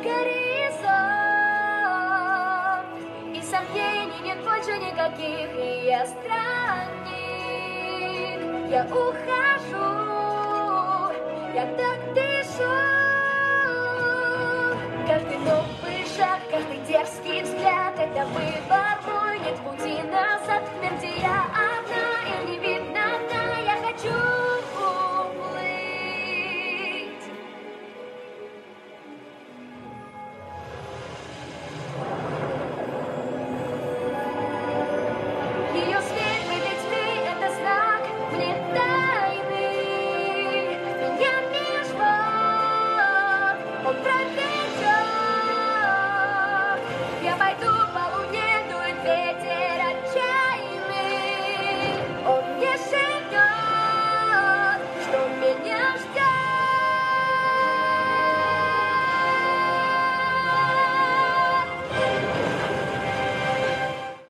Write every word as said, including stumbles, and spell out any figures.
горизонт, и сомнений нет больше никаких, и я странник. Я ухожу, я так дышу. Каждый новый шаг, каждый дерзкий взгляд — это выбор мой, нет пути назад, в мир, где я